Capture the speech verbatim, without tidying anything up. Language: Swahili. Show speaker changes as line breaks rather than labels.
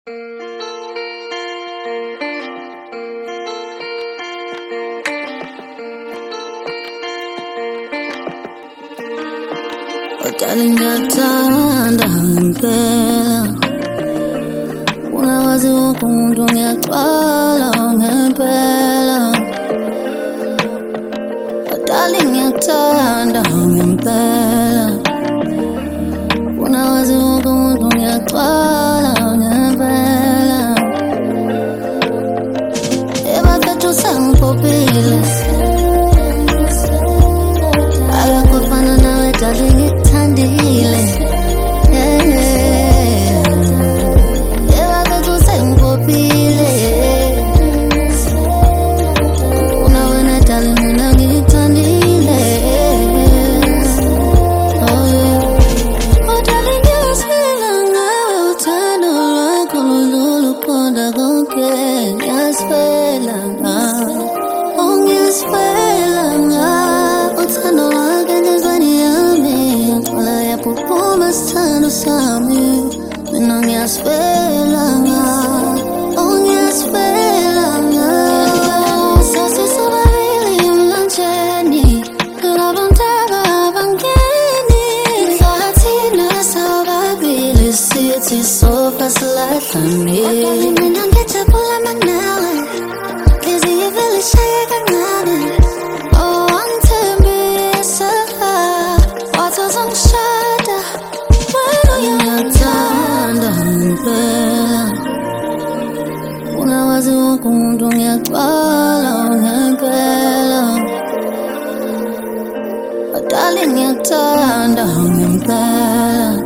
Darling, ngiyathanda ngempela, ungawazi wonke umuntu ngiyagcwala ngempela. Darling, ngiyathanda ngempela, ungawazi wonke umuntu ngiyagcwala ngempela. Ebafethu sengiphophile, akakufana nawe darling, ngikuthandile. Ebafethu sengiphophile, una wena darling, mina ngikuthandile. Oh yeah, oh darling, ngiyasifela ngawe, uthando lwakho ludlula uqonda konke. Ngiyasifela ngawe, oh ngiyasifela ngawe, uthando lwakho enhlizweni yami ngiyagcwala yaphuphuma sithando sami. Mina ngiyasifela ngawe, oh ngiyasifela ngawe. Sasisobabili emlanjeni, labantu abangeni, sathina sobabili sithi sofa silahlane. Mina ngijabula manawe, inhliziyo ivele ishaye kancane. Oh wangithembisa, wathi uzongishada, wena uyangithanda ngempela, ungawazi wonke umuntu ngiyagcwala ngempela. Darling, ngiyakuthanda ngempela,